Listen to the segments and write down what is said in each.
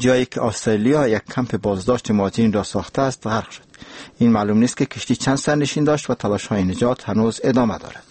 جایی که استرالیا یک کمپ بازداشت مهاجرین را ساخته است غرق شد. این معلوم نیست که کشتی چند سرنشین داشت و تلاش‌های نجات هنوز ادامه دارد.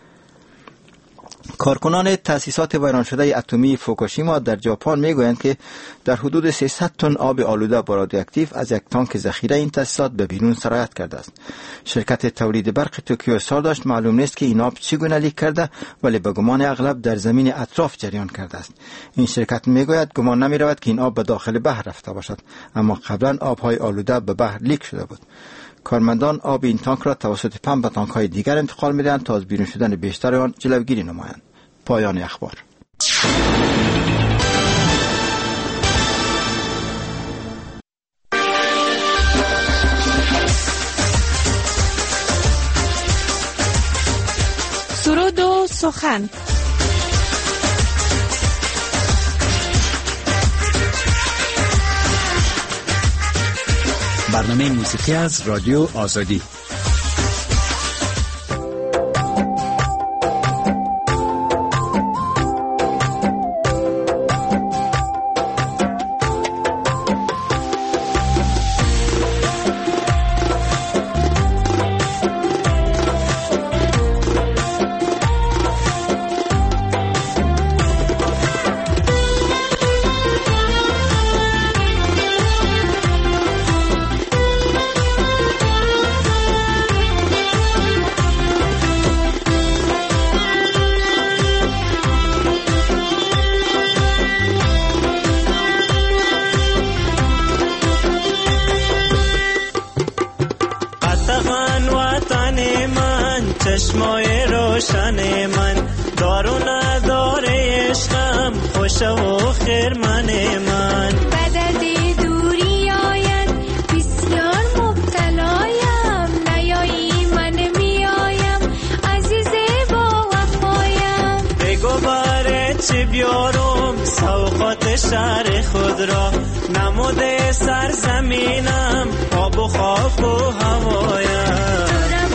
کارکنان تأسیسات ویران شده اتمی فوکوشیما در ژاپن میگویند که در حدود 300 تن آب آلوده با رادیواکتیو از یک تانک ذخیره این تأسیسات به بیرون سرایت کرده است. شرکت تولید برق توکیو اظهار داشت معلوم نیست که این آب چگونه لیک کرده، ولی به گمان اغلب در زمین اطراف جریان کرده است. این شرکت میگوید گمان نمی رود که این آب به داخل بحر رفته باشد، اما قبلا آبهای آلوده به بحر لیک شده بود. کارمندان آب این تانک را توسط پمپ به تانک‌های دیگر انتقال می‌دهند تا از بیرون شدن بیشتر آن جلوگیری نمایند. پایان اخبار. سرود و سخن. برنامه موسیقی از رادیو آزادی. چشمای روشن من دارو نداره عشقم خوش و خرمن من بدد دوری آید بسیار مبتلایم نیایی من میایم عزیز با وفایم بگو باره چی بیارم سوقات شهر خود را نموده سرزمینم آب و خاک و هوایم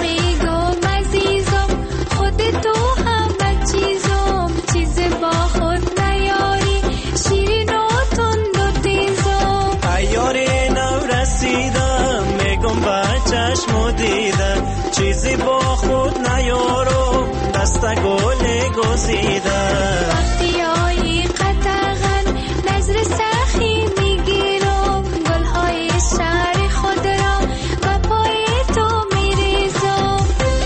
تو همه چیز با خود نیاری شیرین و تند و تیزم ایاری نو رسیدم میگم با چشم و دیده چیزی با خود نیارم دست گل گزیده وقتی آیی قطعاً نظر سخی میگیرم گلهای شهر خود را و پای تو میریزم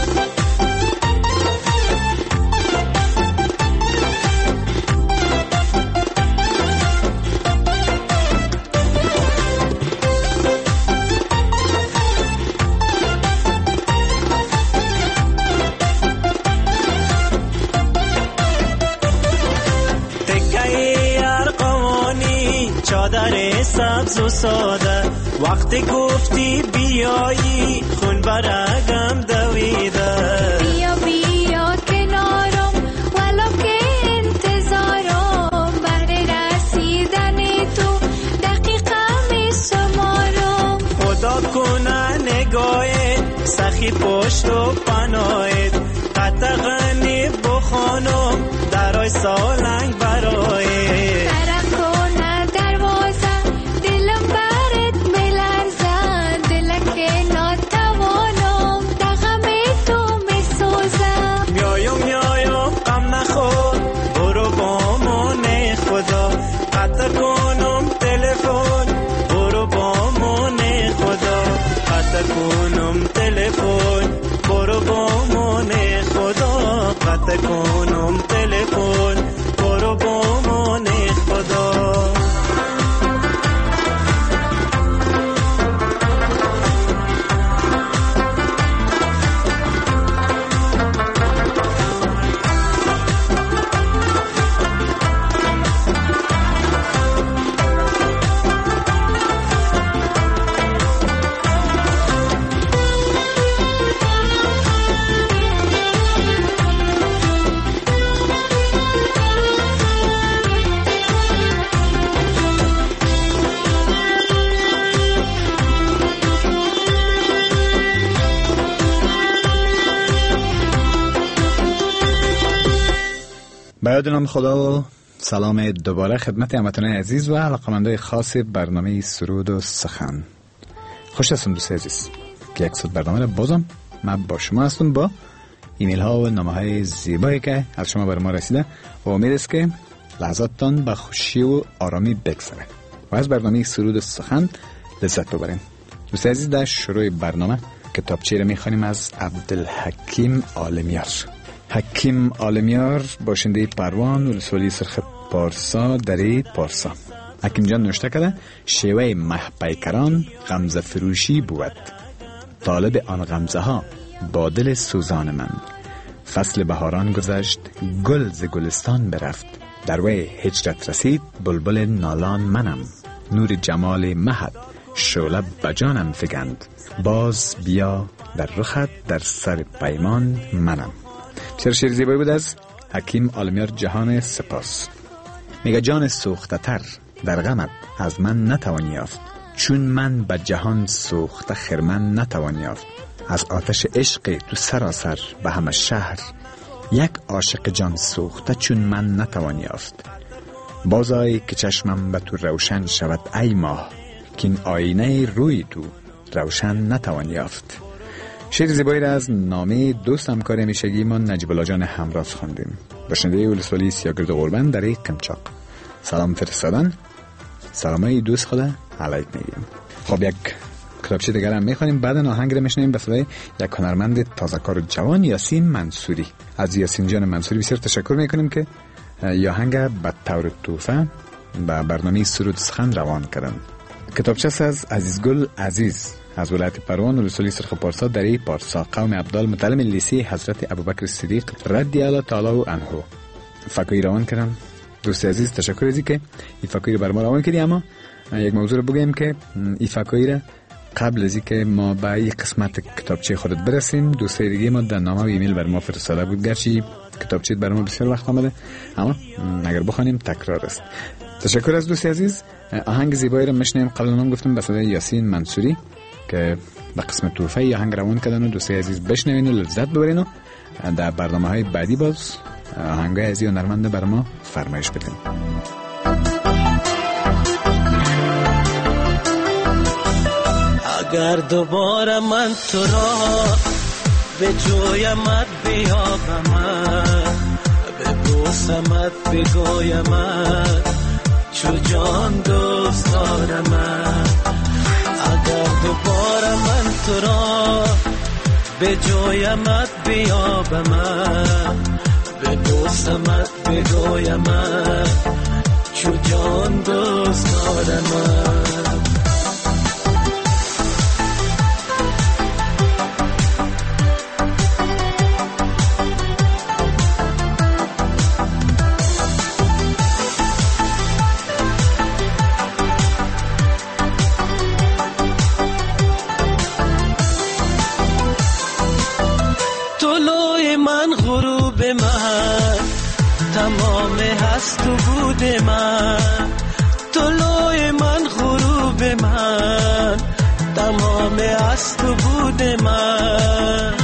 چادر سبز و ساده وقتی گفتی بیایی خون برگم دویده بیا بیا کنارم ولو که انتظارم بهر رسیدن تو دقیقه می شمارم خدا کنه نگاهت سخی پشت و پناهت قطعا بخانم درای سالنگ برایت کنم تلفن برو با من خدا قطع کنم تلفن برو با من خدا به یاد نام خدا و سلام دوباره خدمت هموطنان عزیز و علاقه‌مندان خاص برنامه سرود و سخن. خوش هستم دوست عزیز که یک صد برنامه را بازم من با شما هستم با ایمیل ها و نامه های زیبایی که از شما بر ما رسیده و امید است که لحظاتتان با خوشی و آرامی بگذره و از برنامه سرود و سخن لذت ببرین. دوست عزیز در شروع برنامه کتابچه را میخوانیم از عبدالحکیم عالمیار. حکیم عالمیار باشنده پروان ولسوالی سرخ پارسا دری پارسا. حکیم جان نوشته کرده شیوه محپیکران غمزه فروشی بود، طالب آن غمزه ها با دل سوزان من. فصل بهاران گذشت گل ز گلستان برفت، در وی هجرت رسید بلبل نالان منم. نور جمال مهد شعله بجانم فگند، باز بیا در رخت در سر پیمان منم. بسیار شعر زیبایی بود از حکیم عالمیار جهان سپاس. میگه جان سوخته تر در غمت از من نتوانی یافت، چون من به جهان سوخته خرمن نتوانی یافت. از آتش عشق تو سراسر به همه شهر، یک عاشق جان سوخته چون من نتوانی یافت. بازای که چشمم به تو روشن شود ای ماه، که این آینه روی تو روشن نتوانی یافت. شعر زیبایی را از نامه دوست همکار همیشگی ما نجیب الله جان همراز خواندیم. باشنده ولسوالی سیاگرد قربان در قمچاق. سلام فرستادن، سلامای دوست خدا علیک میگیم. خب یک کتابچه دیگر هم میخوانیم، بعد آهنگ را میشنیم به صدای یک هنرمند تازه کار و جوان یاسین منصوری. از یاسین جان منصوری بسیار تشکر میکنیم که آهنگ به طور توفه به برنامه سرود سخن روان کردن. کتابچه از عزیزگل عزیز از ولایت پروان ولسوالی سرخ پارسا دری پارسا، قوم عبدال متعلم لیسه حضرت ابوبکر صدیق رضی الله تعالی عنه فکری روان کردن. دوست عزیز تشکر از اینکه این فکری بر ما روان کردی. اما یک موضوع رو بگیم که این فکری قبل از اینکه ما به این قسمت کتابچه خودت برسیم، دوستای دیگه ما در نامه و ایمیل بر ما فرستاده بود، گرچه کتابچه بر ما بسیار وقت آمده اما اگر بخوانیم تکرار است. تشکر از دوست عزیز. آهنگ زیبایی رو میشنیم. قبلا من گفتم به صدای یاسین منصوری که به قسمت توفه آهنگ روان کردن و دوستای عزیز بشنوین و لذت ببرین و در برنامه‌های بعدی باز آهنگای عزیز و نرمنده بر ما فرمایش بدین. اگر دوباره من تو را به جویمت بیابمت، به بوسمت بگویمت چو جان دوست دارمت. اگر دوباره من تو را به جویمت بیابمت، به بوسمت بگویمت چو جان دوست دارمت. تمام هست و بود من، طلوع من غروب من، تمام هست و بود من.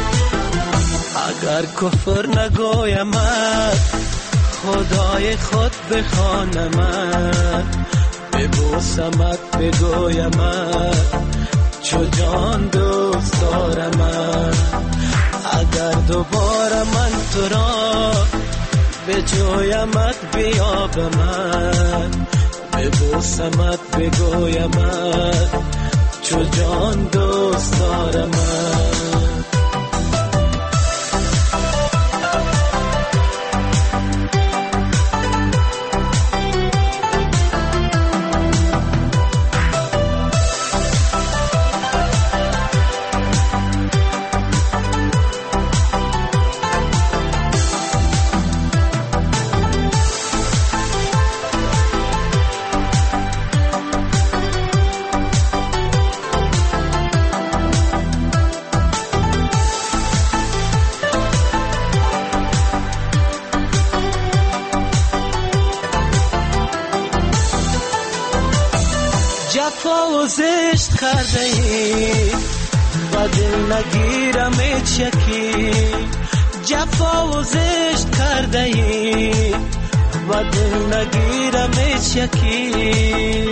اگر کفر نگویمت، خدای خود بخوانمت، ببوسمت بگویمت چو جان دوست دارمت. اگر دوباره من تو را به جویمت بیابمت، ببوسمت بگویمت چو جان دوست دارمت. جفا و زشت کرده ای و دل نگیرم ایچ یکی. جفا و زشت کرده ای و دل نگیرم هیچ یکی.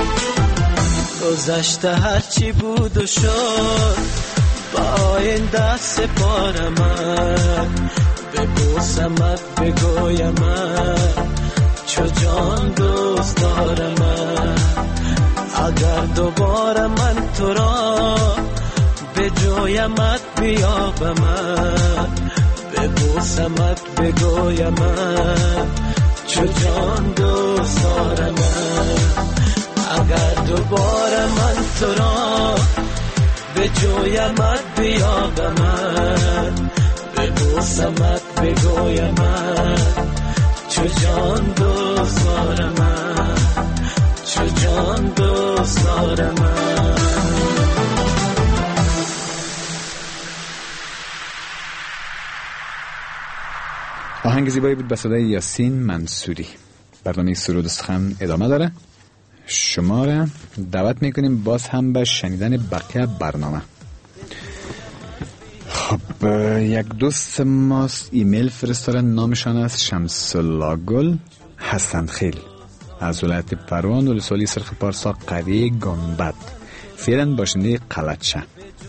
گذشته هرچی بود و شد با آینده سپارمت، ببوسمت بگویمت چو جان دوست دارمت. اگر دوباره من تو را به جویمت بیابمت، ببوسمت بگویمت چو جان دوست دارمت. اگر دوباره من تو را به جویمت بیابمت، ببوسمت بگویمت چو جان دوست دارمت، چو جان دوست دارمت. آهنگ زیبایی بود به صدای یاسین منصوری. برنامه سرود و سخن ادامه داره. شما را دعوت میکنیم باز هم به شنیدن بقیه برنامه. خب یک دوست ما ایمیل فرستادن، نامشان است شمس الله گل حسن خیل از ولایت پروان و لسولی سرخ پارسا قریه گنبد، فعلا باشنده قلچه.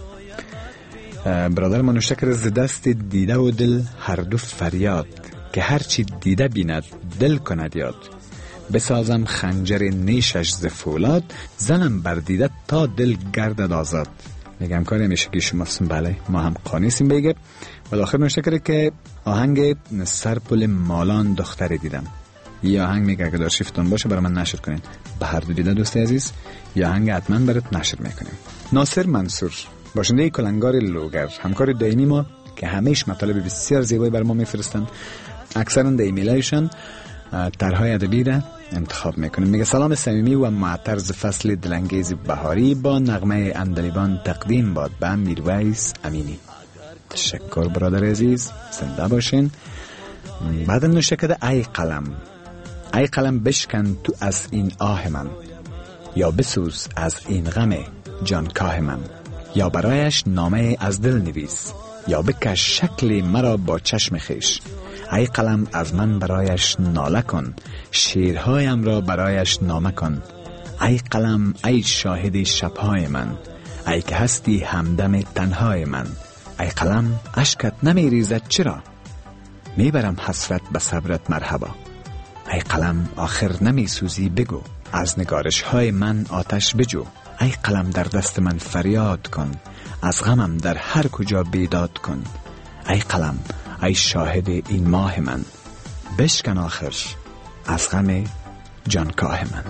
برادر ما نوشته کرده ز دست دیده و دل هر دو فریاد، که هرچی دیده بیند دل کند یاد. بسازم خنجر نیشش ز فولاد، زنم بر دیده تا دل گردد آزاد. میگم کاری همیشه که شما هستم، بله ما هم قانیسیم بیگه. و آخر نوشته کرده که آهنگ سرپل مالان دختر دیدم. یه آهنگ میگه اگه در شیفتون باشه برای من نشر کنین. به هر دو دیده دوست عزیز یه آهنگ حتما برات نشر میکنیم. ناصر منصور باشنده کلنگار لوگر، همکار دائمی ما که همیشه مطالب بسیار زیبایی بر ما میفرستن. اکثرا در ایمیلایشان طرحهای ادبی را انتخاب میکنیم. میگه سلام صمیمی و معطر ز فصل دلانگیز بهاری با نغمه عندلیبان تقدیم باد به میرویس امینی. تشکر برادر عزیز، زنده باشین. بعد نوشته کرده ای قلم، ای قلم بشکن تو از این آه من، یا بسوز از این غم جانکاه من. یا برایش نامه از دل نویس، یا بکش شکل مرا با چشم خیش. ای قلم از من برایش ناله کن، شیرهایم را برایش نامه کن. ای قلم ای شاهد شبهای من، ای که هستی همدم تنهای من. ای قلم اشکت نمی ریزد چرا، میبرم حسرت به صبرت مرحبا. ای قلم آخر نمی سوزی بگو، از نگارش های من آتش بجو. ای قلم در دست من فریاد کن، از غمم در هر کجا بیداد کن. ای قلم ای شاهد این ماه من، بشکن آخر از غم جانکاه من.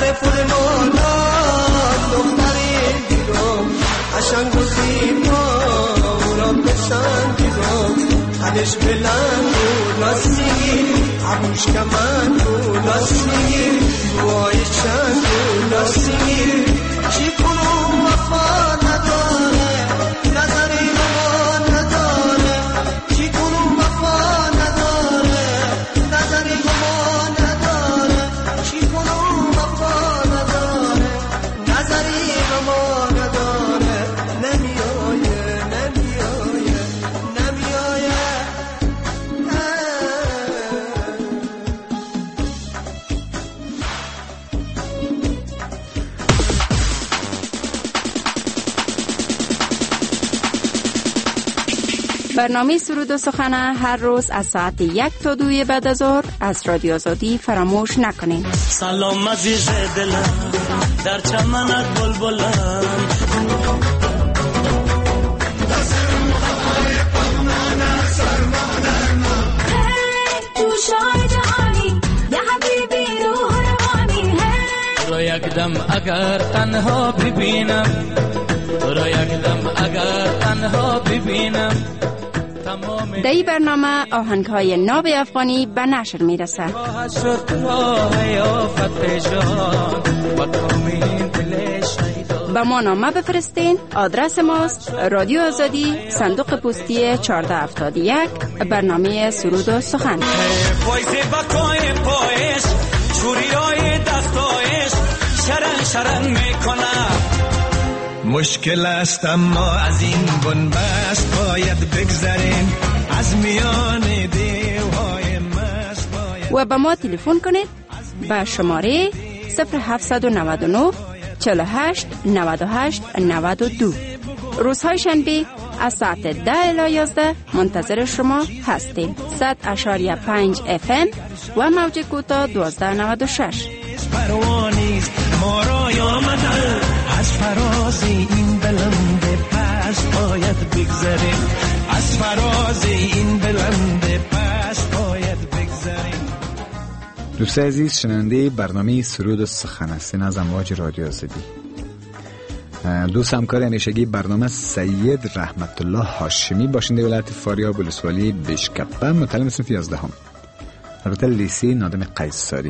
سر پول مالان دختری دیدم قشنگ و زیبا را بسندیدم تنش بلند و لاستیکی عبوش کمند و لاستیکی وای چند و لاستیکی چی کنم وفا نداره نظری ما نداره چی کنم وفا نداره نظری ما نداره چی کنم وفا نداره نظری ما نداره نمیایه نمیایه نمیایه برنامه سرود و سخن هر روز از ساعت 1 تا 2 بعد از ظهر از رادیو آزادی فراموش نکنین. سلام عزیز دلم در چمنت بلبلم تو شای جهانی یا حبیبی روح روانی تو را یک دم اگر تنها ببینم تو را یک دم اگر تنها ببینم در این برنامه آهنگ‌های ناب افغانی به نشر میرسه. به ما نامه بفرستین. آدرس ماست رادیو آزادی، صندوق پستی 1471، برنامه سرود و سخن. مشکل است اما از این بنبست باید بگذریم از میان دیوهای مست باید. و به ما تلفن کنید به شماره 0799 48 98 92. روزهای شنبه از ساعت 10 الی 11 منتظر شما هستیم. 100.5 FM و موج کوتاه 1296. پروانیست ما را آمده از فراز این بلند پست باید بگذریم از فراز این بلند پست باید بگذریم. دوست عزیز شنونده برنامه سرود و سخن هستین از امواج رادیو آزادی. دوست همکار همیشگی برنامه سید رحمت الله هاشمی باشنده ولایت فاریاب ولسوالی بشکپه، متعلم صنف 11 البته لیسه نادم قیصری.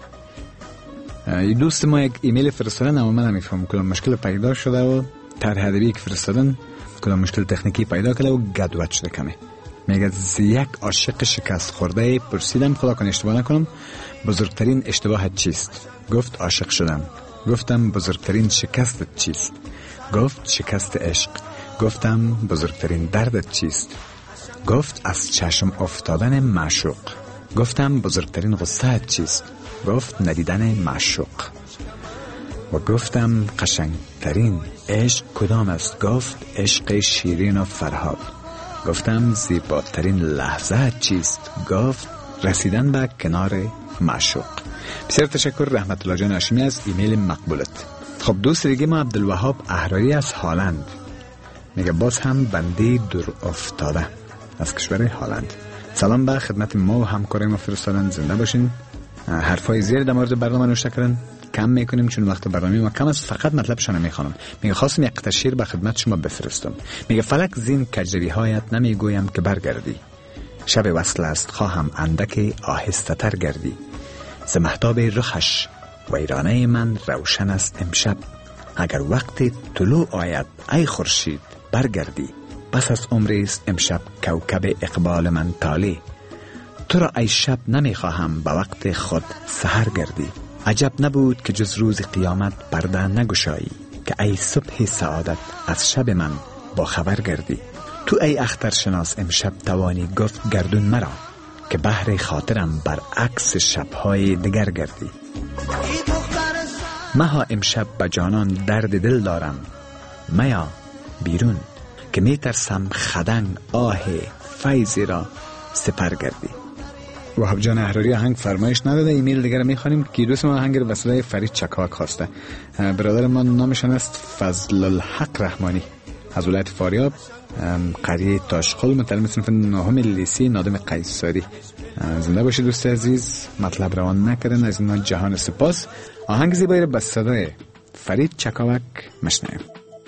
دوست ما یک ایمیل فرستادن اما من نمیفهمم کدام مشکل پیدا شده و طرح ادبی که فرستادن کدام مشکل تکنیکی پیدا کرده و گدوت شده کمه. میگه از یک عاشق شکست خورده پرسیدم خدا کنه اشتباه نکنم بزرگترین اشتباهت چیست؟ گفت عاشق شدم. گفتم بزرگترین شکستت چیست؟ گفت شکست عشق. گفتم بزرگترین دردت چیست؟ گفت از چشم افتادن معشوق. گفتم بزرگترین غصه‌ت چیست؟ گفت ندیدن معشوق. و گفتم قشنگترین عشق کدام است؟ گفت عشق شیرین و فرهاد. گفتم زیباترین لحظه چیست؟ گفت رسیدن به کنار معشوق. بسیار تشکر رحمت الله جان هاشمی از ایمیل مقبولت. خب دوست دیگه ما عبدالوهاب احراری از هالند میگه باز هم بنده دور افتاده از کشور هالند. سلام به خدمت ما و همکارای ما فرستادن. زنده باشین. حرفای زیاد در مورد برنامه نوشته کردن کم میکنیم چون وقت برنامه ما کم است. فقط مطلبشان میخوانم. میگه خواستم یک قطعه شعر به خدمت شما بفرستم. میگه فلک زین کجروی هایت نمیگویم که برگردی، شب وصل است خواهم اندک آهسته تر گردی، ز مهتاب رخش ویرانه من روشن است امشب، اگر وقت طلوع آید ای خورشید برگردی، پس از عمری است امشب کوکب اقبال من طالی، تو را ای شب نمیخواهم به وقت خود سحر گردی، عجب نبود که جز روز قیامت پرده نگشایی، که ای صبح سعادت از شب من با خبر گردی، تو ای اخترشناس امشب توانی گفت گردون مرا، که بحر خاطرم برعکس شبهای دگر گردی، مها امشب به جانان درد دل دارم، میا بیرون که میترسم خدنگ آه فیضی را سپر گردی. وهاب جان احراری آهنگ فرمایش نداده. ایمیل دیگر میخوانیم که دوست ما آهنگ وسیله فرید چکاک خواسته. برادر ما نامشان است فضل الحق رحمانی از ولایت فاریاب، قریه تاشخل، متعلم صنف 9 لیسه نادم قیصری. زنده باشید دوست عزیز. مطلب روان نکردن از اینا جهان سپاس. آهنگ زیبایی رو به صدای فرید چکاوک مشنویم.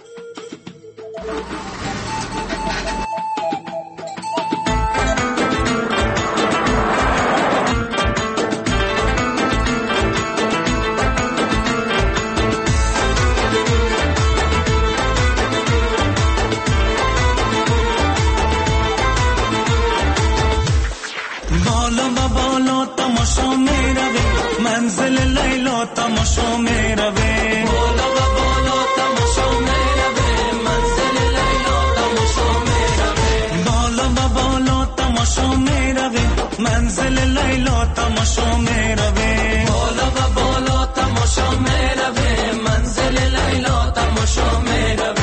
منزل لیلا تماشا می روه بالا و بالا تماشا می روه منزل لیلا تماشا می روه بالا و بالا تماشا می روه منزل لیلا تماشا می روه بالا و بالا تماشا می روه منزل لیلا تماشا می روه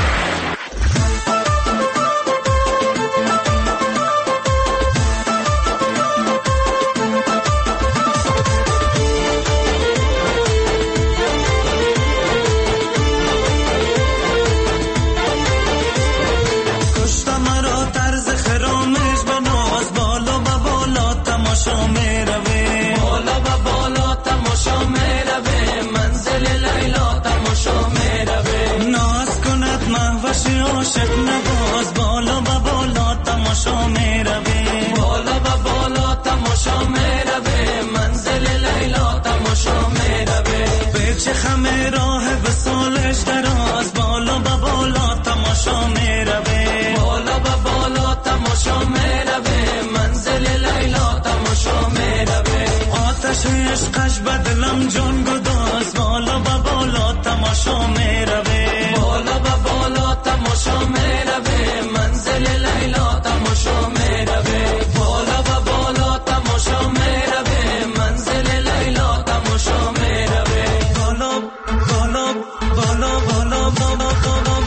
عاشق نواز بالا و بالا تماشا می روه بالا و بالا تماشا می روه منزل لیلا تماشا می روه به چه خمه راه وصالش دراز بالا و بالا تماشا می روه بالا و بالا تماشا می روه منزل لیلا تماشا می روه آتش عشقش بدلم جان گداز بالا و بالا تماشا می روه بالا و بالا تماشا می روه منزل لیلا تماشا می روه بالا و بالا تماشا می روه منزل لیلا تماشا می روه بالا بالا بالا بالا بالا بالا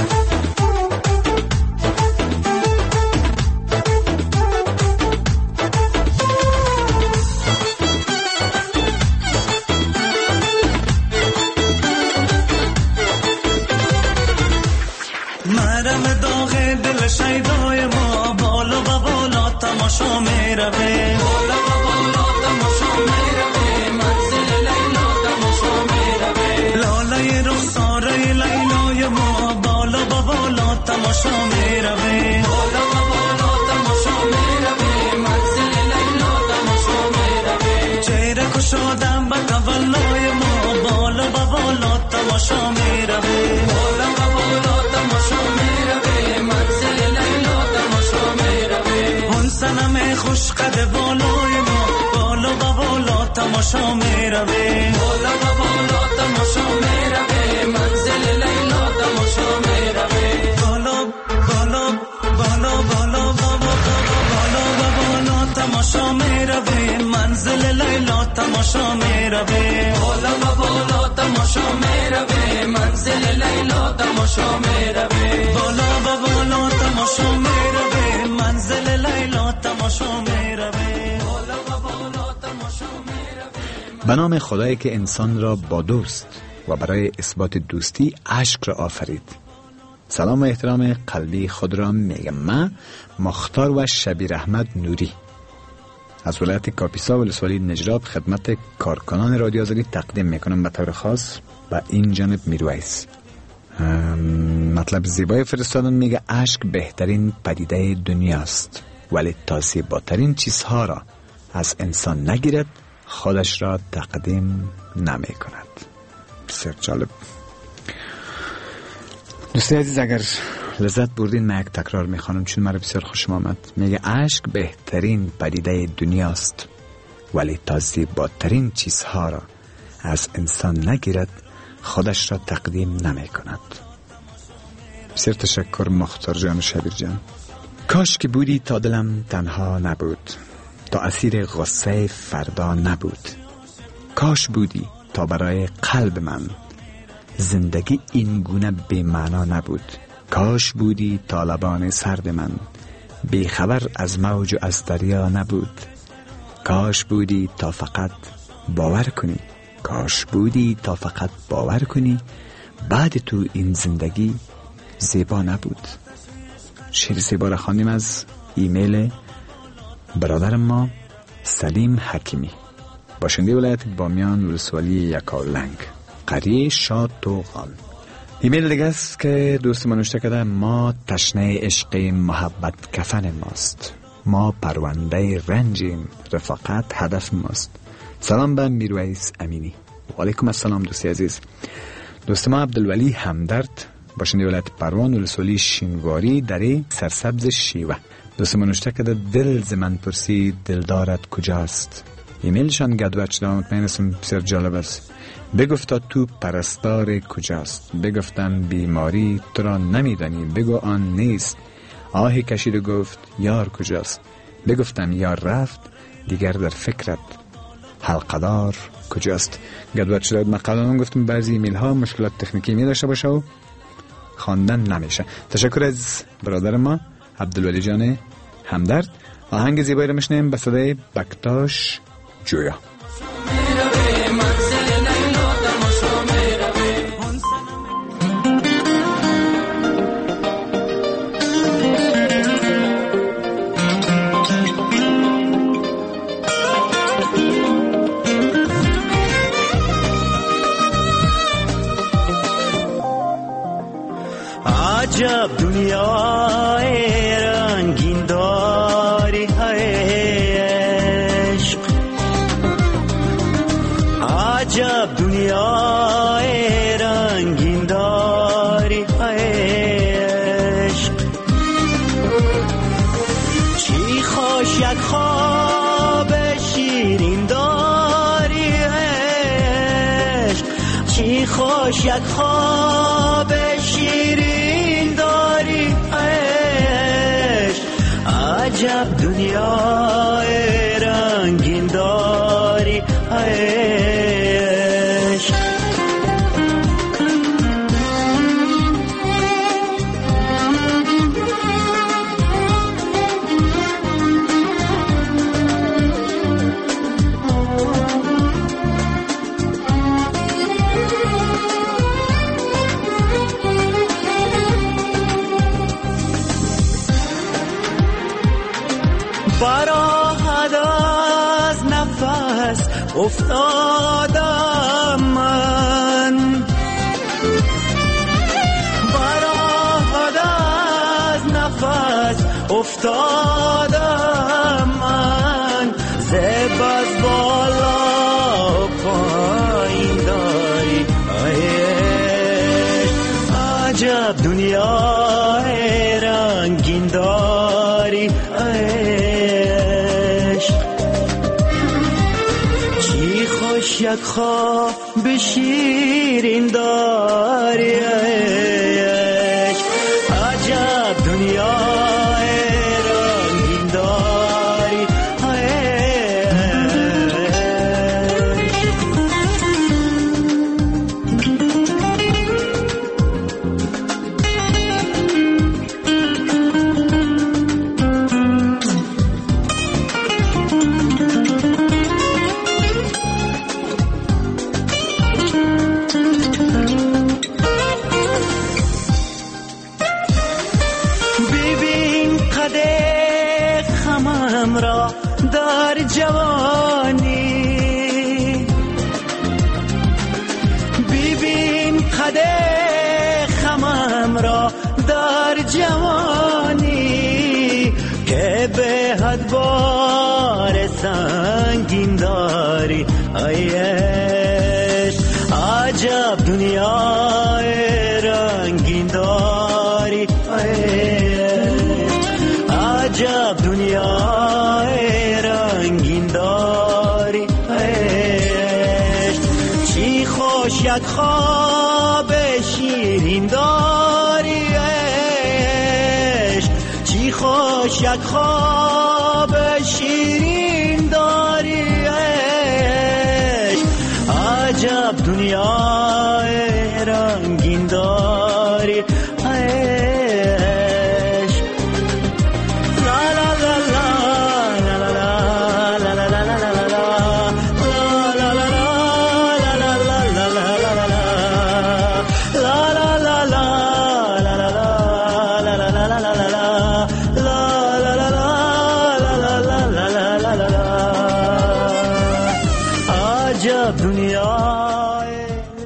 شیدای ما بالا و بالا تماشا می روه بالا و بالا تماشا می روه منزل لیلا تماشا می روه لاله رخساره لیلای ما بالا و بالا تماشا می روه بالا و بالا تماشا می روه منزل لیلا تماشا می روه چهره کشادم به تولای ما بالا و بالا تماشا می روه بالا و بالا تماشا می روه منزل لیلا تماشا می روه اون سنم خوش قد بالای ما بالا و بالا تماشا می روه بالا و بالا تماشا می روه منزل لیلا تماشا می روه بالا بالا بالا بالا بالا و بالا تماشا می روه منزل لیلا تماشا می روه بالا و بالا تماشا می روه منزل لیلا تماشا می روه بالا و بالا تماشا می روه منزل لیلا تماشا می روه بالا و بالا تماشا می روه. به نام خدایی که انسان را با دوست و برای اثبات دوستی اشک را آفرید. سلام و احترام قلبی خود را میگم من مختار و شبیر احمد نوری از ولایت کاپیسا ولسوالی نجراب خدمت کارکنان رادیو آزادی تقدیم میکنم، به طور خاص با این جانب میرویس. مطلب زیبای فرستادن میگه اشک بهترین پدیده دنیاست ولی تا زیباترین چیزها را از انسان نگیرد خودش را تقدیم نمی کند. بسیار جالب. دوستی عزیز اگر لذت بردین من یک تکرار میخوانم چون مرا بسیار خوشم آمد. میگه اشک بهترین پدیده دنیاست ولی تا زیباترین چیزها را از انسان نگیرد خودش را تقدیم نمی کند. بسیار تشکر مختار جان و شبیر جان. کاش که بودی تا دلم تنها نبود، تا اسیر غصه فردا نبود. کاش بودی تا برای قلب من زندگی این گونه بی معنا نبود. کاش بودی تا لبان سرد من بی خبر از موج و از دریا نبود. کاش بودی تا فقط باور کنی، کاش بودی تا فقط باور کنی بعد تو این زندگی زیبا نبود. شعر زیبا را خواندیم از ایمیل برادر ما سلیم حکیمی، باشنده ولایت بامیان، ولسوالی یکاولنگ، قریه شاد توغال. ایمیل دیگه است که دوست ما نوشته کرده: ما تشنه عشق محبت کفن ماست، ما پرونده رنجیم، رفاقت هدف ماست. سلام به میرویس امینی. و علیکم السلام دوستی عزیز. دوست ما عبدالولی همدرد، باشنده ولایت پروان، ولسوالی شینواری، دره سرسبز شیوه. دوست ما نوشته کرده: دل ز من پرسید دلدارت کجاست. ایمیلشان گدوچ دام، مطمئن هستم بسیار جالب است. بگفتا تو پرستار کجاست، بگفتم بیماری تو را نمیدانی، بگو آن نیست. آهی کشید و گفت یار کجاست، بگفتم یار رفت دیگر در فکرت حلقدار کجاست. گدوچ شد. من قبلا گفتم بعضی ایمیل ها مشکلات تکنیکی می داشته باشه و خواندن نمیشه. تشکر از برادر ما عبدالولی جان همدرد. آهنگ زیبایی رو میشنیم به صدای بکتاش جویا. عجب دنیای رنگین داری عشق، عجب دنیای رنگین داری عشق. چی خوش یک خواب شیرین داری عشق، چی خوش یک خواب شیرین داری عشق. عجب دنیای رنگین داری عشق. براحت از نفس افتادم من، براحت از نفس افتادم من. زب از بالا پایین داری عجب دنیای رنگین داری عشق. چی خوش یک خواب شیرین داری عشق. عجب دنیای رنگین داری را در جوانی، ببین قد خمم را در جوانی، که به حد بار سنگین داری عشق. عجب دنیای رنگین داری عجب دنیای رنگین داری عشق. چی خوش یک خواب شیرین داری عشق. چی خوش یک خواب شیرین داری عشق. عجب دنیای رنگین داری دنیای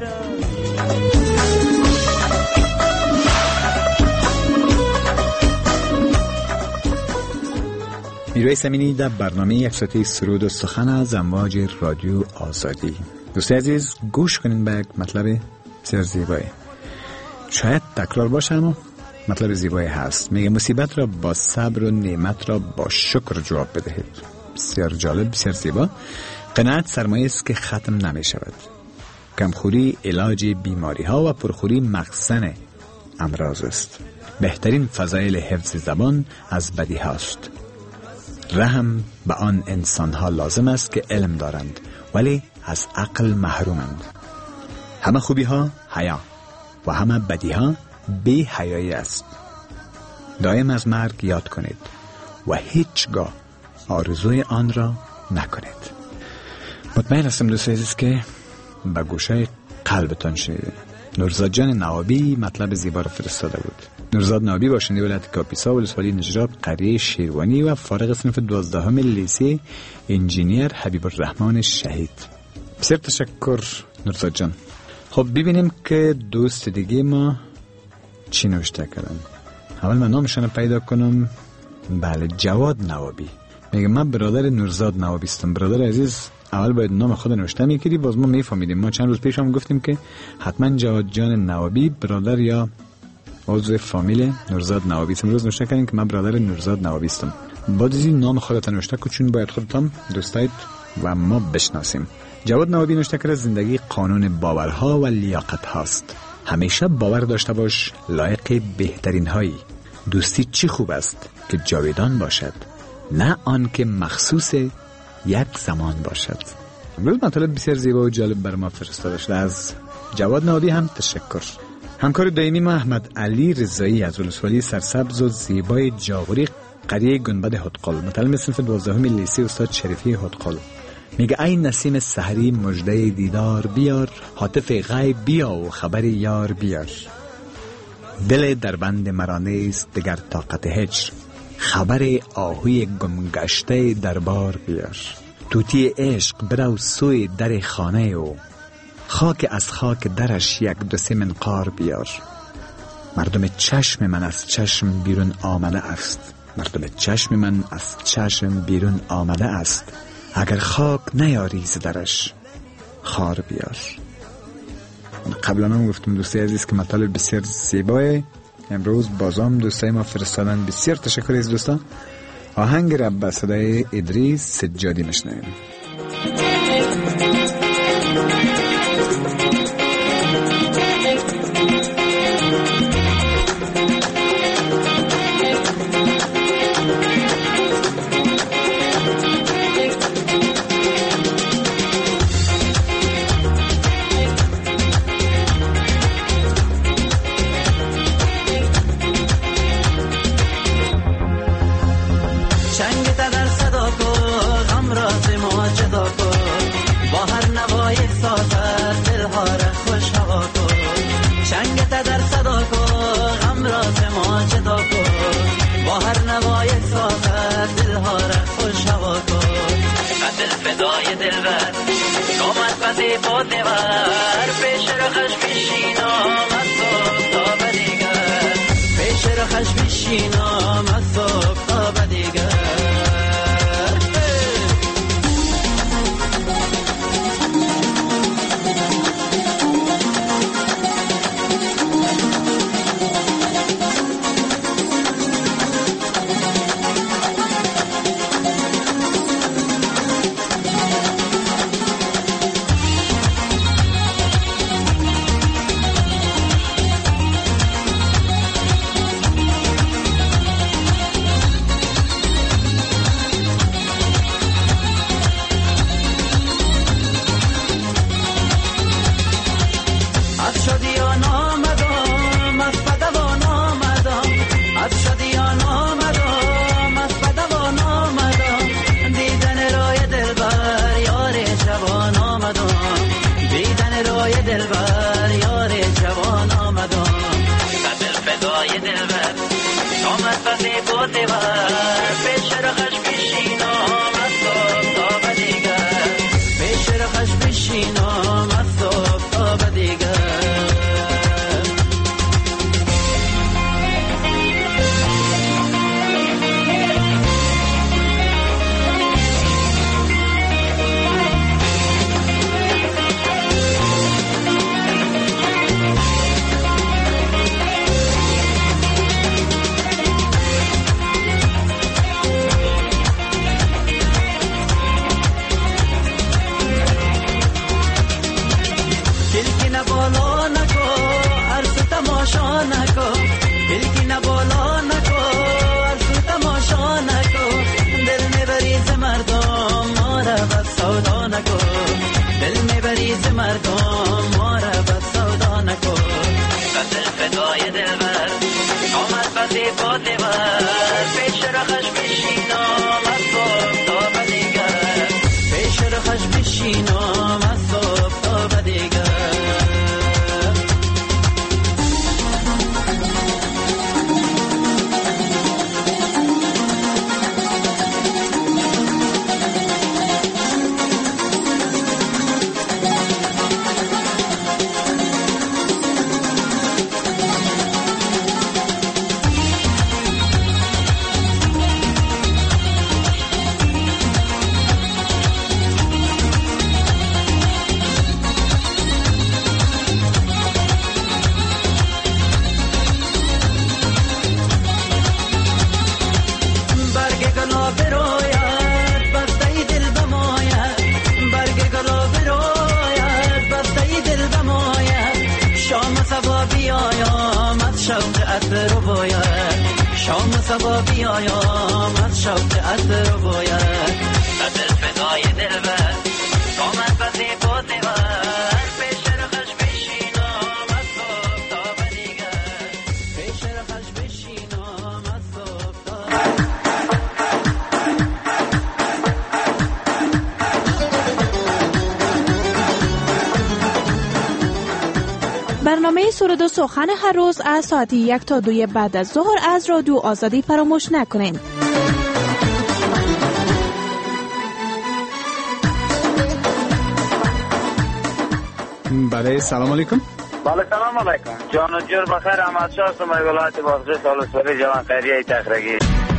میرویس امینی در برنامه یک ساعته سرود و سخن از امواج رادیو آزادی. دوستی عزیز گوش کنین به یک مطلب بسیار زیبایی. شاید تکرار باشه اما مطلب زیبایی هست. میگه مصیبت را با صبر و نعمت را با شکر جواب بدهید. بسیار جالب، بسیار زیبا. قناعت سرمایه است که ختم نمی شود. کمخوری علاج بیماری ها و پرخوری مخزن امراض است. بهترین فضایل حفظ زبان از بدی هاست. رحم به آن انسان ها لازم است که علم دارند ولی از عقل محرومند. همه خوبی ها حیا و همه بدی ها بی حیایی است. دائم از مرگ یاد کنید و هیچگاه آرزوی آن را نکنید. مطمئن هستم دوست عزیز که به گوشه قلبتان شنیده. نورزاد جان نوابی مطلب زیبا را فرستاده بود. نورزاد نوابی باشنده ولایت کاپیسا ولسوالی نجراب قریه شیروانی و فارغ صنف 12 لیسه انجینیر حبیب الرحمن شهید. بسیار تشکر نورزاد جان. خب ببینیم که دوست دیگه ما چی نوشته کردن. اول من نامشان پیدا کنم. بله، جواد نوابی. میگه من برادر نورزاد نوابی هستم. برادر عزیز، اول باید نام خود نوشته میکردی، باز ما میفهمیدیم. ما چند روز پیش هم گفتیم که حتما جواد جان نوابی برادر یا عضو فامیل نورزاد نوابی است. امروز نوشته کردین که من برادر نورزاد نوابی هستم. باید این نام خودت نوشته کن چون باید خودت هم دوستایت و ما بشناسیم. جواد نوابی نوشته کرده زندگی قانون باورها و لیاقت هاست. همیشه باور داشته باش لایق بهترین هایی. دوستی چی خوب است که جاودان باشد، نه آن که مخصوص یک زمان باشد. امروز مطالب بسیار زیبا و جالب بر ما فرستاده شده. از جواد نوابی هم تشکر. همکار دائمی ما احمد علی رضایی از ولسوالی سرسبز و زیبای جاغوری قریه گنبد هدقل، متعلم صنف 12 لیسه استاد شریفی هدقل، میگه ای نسیم سحری مژده دیدار بیار، هاتف غیب بیا و خبر یار بیار. دل در بند مرانه است دگر طاقت هجر، خبر آهوی گمگشته دربار بیار. توتی عشق برو سوی در خانه و خاک از خاک درش یک دو سه منقار بیار. مردم چشم من از چشم بیرون آمده است، مردم چشم من از چشم بیرون آمده است. اگر خاک نیاری ز درش خار بیار. قبلا هم گفتم دوستی عزیز که مطالب بسیار زیباه. امروز بازم دوستای ما فرستادن. بسیار تشکر از دوستان. آهنگ را به صدای ادریس سجادی میشنویم. پیش رو خش بشینم مردم ما را به سودا نکن قتل فدای دلبر آمد بزی با دلبر پیش رخش بشینم از صبح تا به دیگر پیش رخش بشینم از صبح تا به دیگر شام سبا بیایم از شوق عطر رو باید قتل فدای دلبر آمد بزی با دلبر پیش رخش بشینم از صبح تا به دیگر پیش رخش بشینم از صبح تا برنامه سرود و سخن هر روز از ساعت 1 تا 2 بعد از ظهر از رادیو آزادی فراموش نکنین. بله سلام علیکم. بله سلام علیکم. جان و جور بخیر. احمد شاه هستم از ولایت بازرس سالسوری جوان خیریه تخرگی.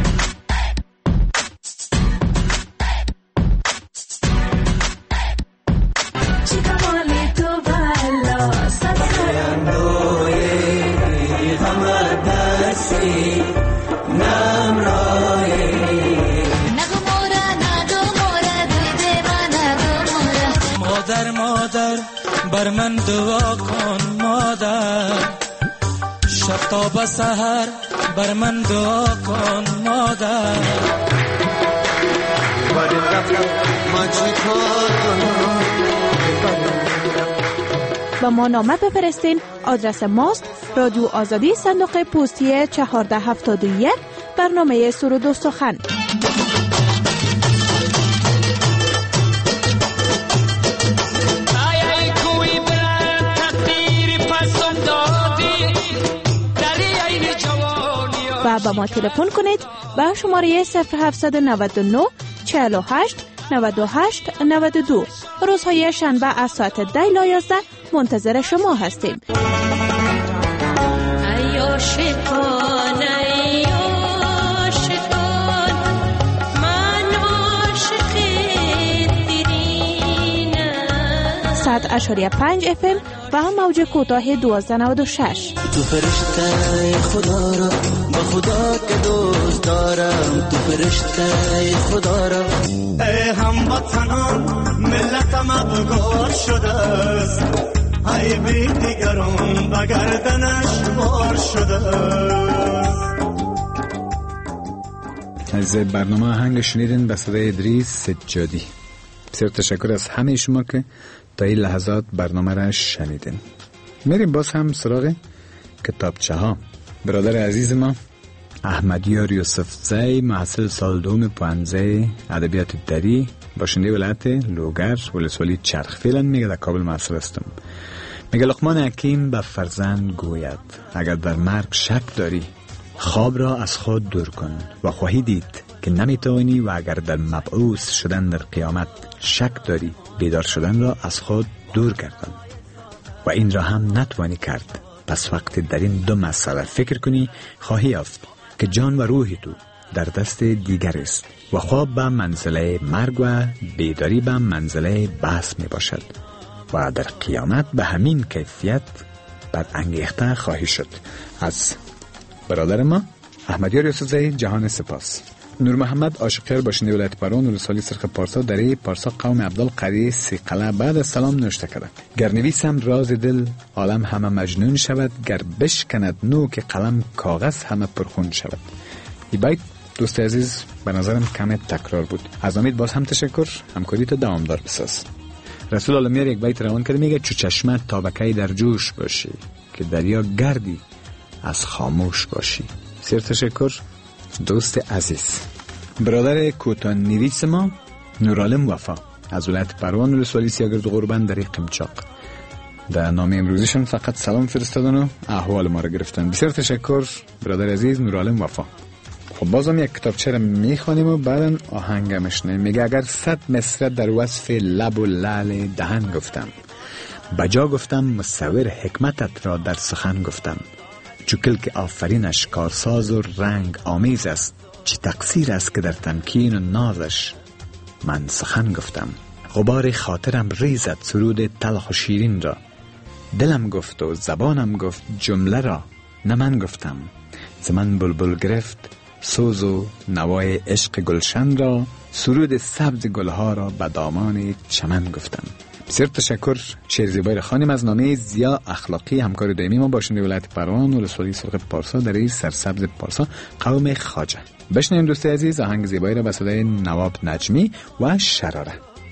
مادر بر من دعا کن مادر شب تا به سحر بر من دعا کن مادر با ما نامه بفرستین. آدرس ماست رادیو آزادی صندوق پستی 1471 برنامه سرود و سخن. و با ما تلفن کنید به شماره 0799 48 98 92. روزهای شنبه از ساعت 10 تا 11 منتظر شما هستیم. ساعت 8.5 FM و هم موج کوتاه 1296. تو فرشته خدا را با خدا که دوست دارم تو فرشته خدا را ای هموطنان ملتم ابگار شده است ای بی دیگران به گردنش بار شده است. از برنامه آهنگ شنیدین به صدای ادریس سجادی. بسیار تشکر از همه شما که تا این لحظات برنامه را شنیدین. میریم باز هم سراغ کتابچه ها. برادر عزیز ما احمدیار یوسف زی محصل سال دوم پانزه ادبیات دری باشنده ولایت لوگر ولسوالی چرخ فعلا میگه در کابل محصل هستم. میگه لقمان حکیم به فرزند گوید اگر در مرگ شک داری خواب را از خود دور کن و خواهی دید که نمیتوانی و اگر در مبعوث شدن در قیامت شک داری بیدار شدن را از خود دور گردان و این را هم نتوانی کرد. پس وقتی در این دو مسئله فکر کنی خواهی یافت که جان و روح تو در دست دیگر است و خواب به منزله مرگ و بیداری به منزله بحث می باشد و در قیامت به همین کیفیت بر انگیخته خواهی شد. از برادر ما احمدیار یوسف زی جهان سپاس. نور محمد عاشقیار باشنده ولایت پرون ولسوالی سرخ پارسا دره پارسا قوم عبدال قریه سیقله بعد از سلام نوشته کرده گر نویسم راز دل عالم همه مجنون شود گر بشکند نوک قلم کاغذ همه پرخون شود. این بیت دوست عزیز به نظرم کم تکرار بود. از امید باز هم تشکر. همکاری تو دوامدار بساز. رسول الله میار یک بیت روان کرده، میگه چو چشمت تابکی در جوش باشی که دریا گردی از خاموش باشی. بسیار تشکر دوست عزیز. برادر کوتاه نویس ما نورالم وفا از ولایت پروان ولسوالی سیاگرد قربان در قمچاق در نامه امروزیشون فقط سلام فرستادن و احوال ما رو گرفتن. بسیار تشکر برادر عزیز نورالم وفا. خب بازم یک کتابچه رو میخوانیم و بعدن آهنگمش نیم. میگه اگر 100 مصرع در وصف لب و لعل دهن گفتم، بجا گفتم مصور حکمتت را در سخن گفتم. چوکل که آفرینش کارساز و رنگ آمیز است، چی تقصیر است که در تمکین و نازش من سخن گفتم. غبار خاطرم ریزد سرود تلخ و شیرین را، دلم گفت و زبانم گفت جمله را نه من گفتم. زمن بلبل گرفت سوز و نوای عشق گلشن را، سرود سبز گلها را به دامان چمن گفتم. بسیار تشکر. شعر زیبای خانم از نامه زیا اخلاقی همکار دائمی ما باشنده ولایت پروان ولسوالی سرخ پارسا در این سرسبز پارسا قوم خواجه. بشنویم دوست عزیز آهنگ زیبایی را به صدای نواب نجمی و شراره.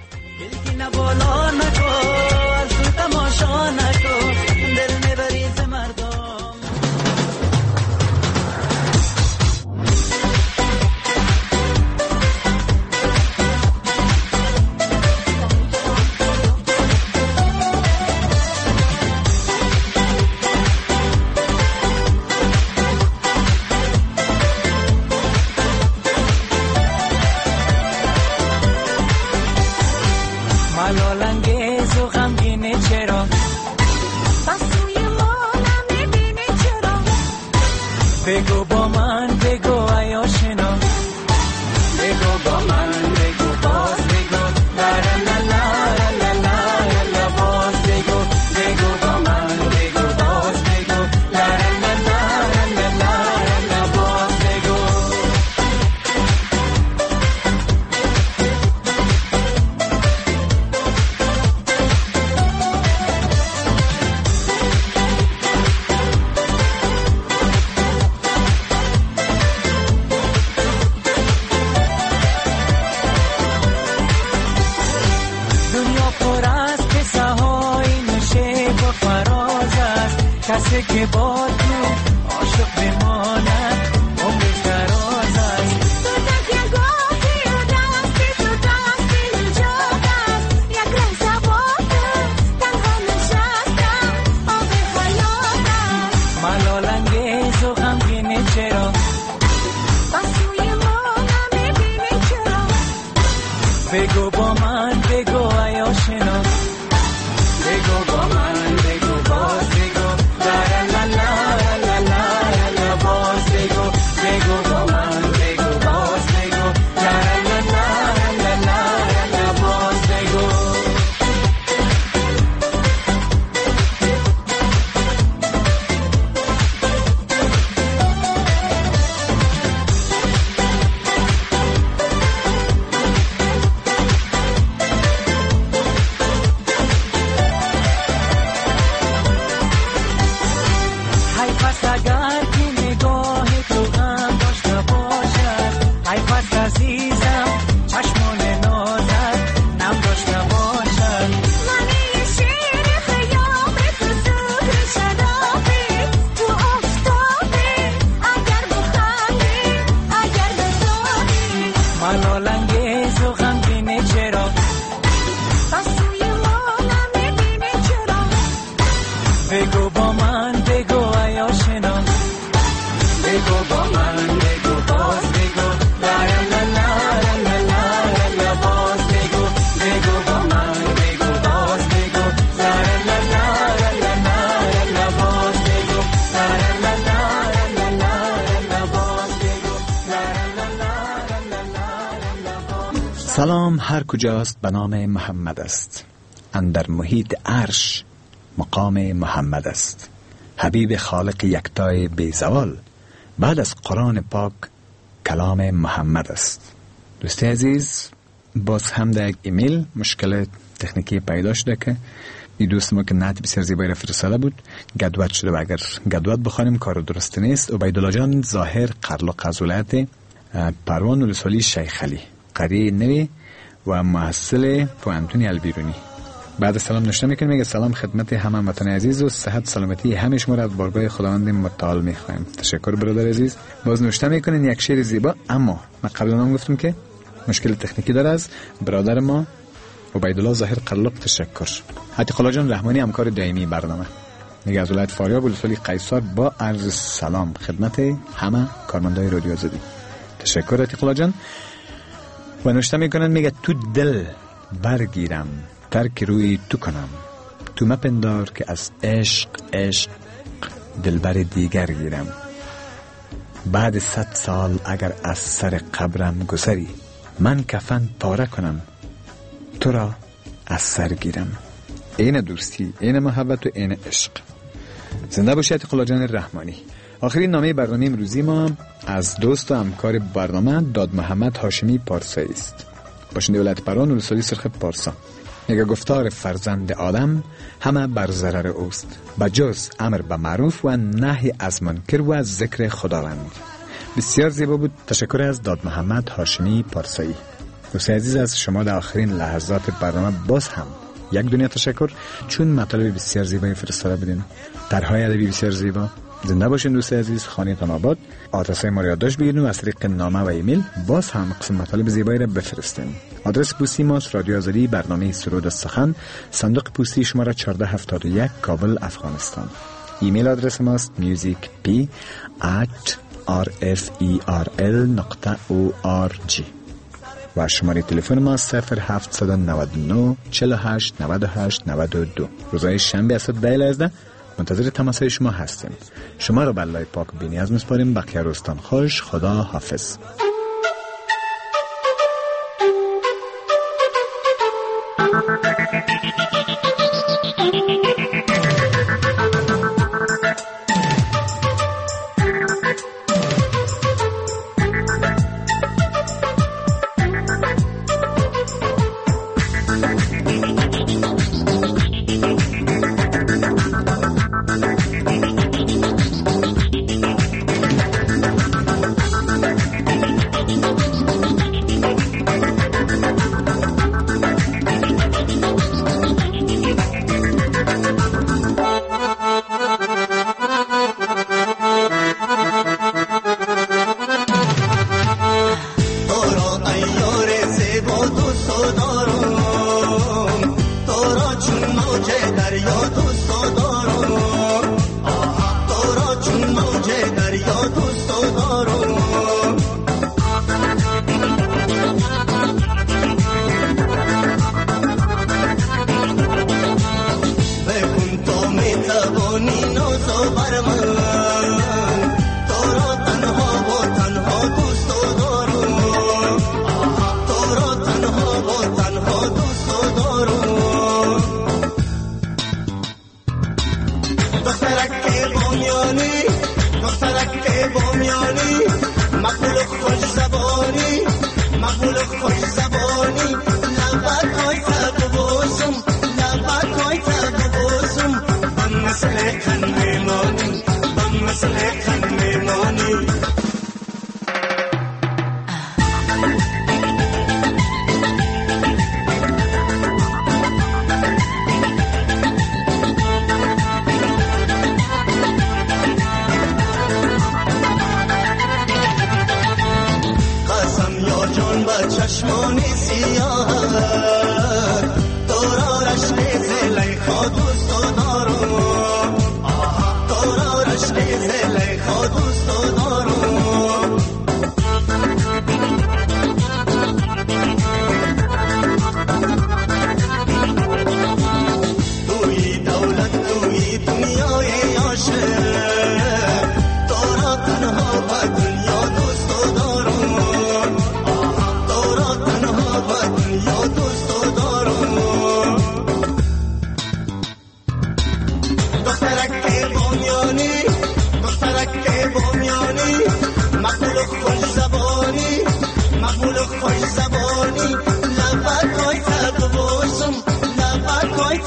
بگو با من بگو آیاشنا، بگو با من بگو باز بگو لا لا لا لا لا لا باز بگو، بگو با من بگو باز بگو لا لا لا لا لا لا باز بگو. کسی که با تو عاشق بماند عمرش دراز است. تو tak jak goty odrosty, tu dosty ludziodast. Jak ręce boty, تنها نشستم آب حیاتم. ملال انگیز و غمگینه چرا بسوی ما نمیبینی چرا؟ بگو با من بگو آیاشنا، بگو با من بگو باز بگو لا لا لا لا لا لا باز بگو، بگو با من بگو باز بگو لا لا لا لا لا باز بگو. بگو با من بگو آیاشنا، بگو با من بگو باز بگو لا لا لا لا لا لا باز بگو، بگو با من بگو باز بگو لا لا لا لا لا باز بگو لا لا لا لا باز بگو لا لا لا. سلام هر کجاست به نام محمد است، اندر محیط عرش مقام محمد است. حبیب خالق یکتای بیزوال، بعد از قرآن پاک کلام محمد است. دوستی عزیز، باز هم در یک ایمیل مشکل تکنیکی پیدا شده که این دوست ما که نعت بسیار زیبایی را فرستاده بود گدوت شده و اگر گدوت بخوانیم کار درست نیست. عبیدالله جان ظاهر قرلق از ولایت پروان ولسوالی شیخ علی، قریه نوی و محصل پوهنتون البیرونی. بعد سلام نوشته میکنیم، میگه سلام خدمت همه هموطنان عزیز و صحت سلامتی همه شما را از بارگاه خداوند متعال میخوایم. تشکر برادر عزیز. باز نوشته میکنین یک شعر زیبا، اما من قبلا هم گفتم که مشکل تکنیکی داره. از برادر ما عبیدالله ظاهر قلاق تشکر. عتیق الله جان رحمانی همکار دائمی برنامه، میگه از ولایت فاریاب ولسوالی قیصر با عرض سلام خدمت همه کارمندای رادیو آزادی. تشکر عتیق الله جان. و نوشته میکنن، میگه تو دل برگیرم ترک روی تو کنم، تو مپندار که از عشق دلبر دیگر گیرم، بعد 100 سال اگر از سر قبرم گذری، من کفن پاره کنم تو را از سر گیرم. این دوستی، این محبت و این عشق. زنده باشید عتیق الله جان رحمانی. آخرین نامه برنامه امروزی ما از دوست و همکار برنامه داد محمد هاشمی پارسایی است، باشنده ولایت پران ولسوالی سرخ پارسا. میگه گفتار فرزند آدم همه بر ضرر اوست، بجز امر به معروف و نهی از منکر و ذکر خداوند. بسیار زیبا بود. تشکر از داد محمد هاشمی پارسایی. دوست عزیز، از شما در آخرین لحظات برنامه باز هم یک دنیا تشکر، چون مطالب بسیار زیبایی فرستاده بودین، طرحهای ادبی بسیار زیبا. زنده باشین دوست عزیز. خانه‌تان آباد. آدرس‌های ما را یادداشت بگیرید و از طریق نامه و ایمیل باز هم قسم مطالب زیبایی را بفرستین. آدرس پستی ما رادیو آزادی برنامه سرود سخن، صندوق پستی شماره 1471 کابل افغانستان. ایمیل آدرس ما است musicp@rferl.org و شماره تلفن ما 0799 48 98 92. روزهای شنبه از 10 منتظر تماسهای شما هستیم. شما را به الله پاک بی‌نیاز می‌سپاریم. بقیه روزتان خوش. خدا حافظ.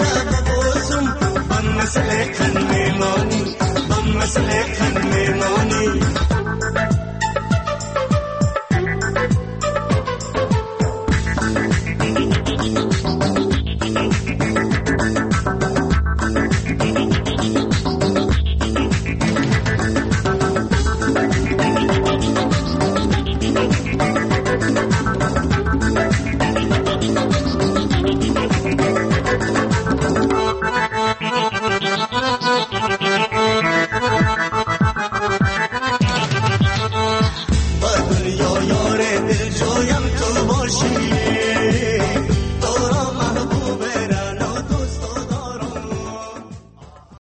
مسئله خن میمانی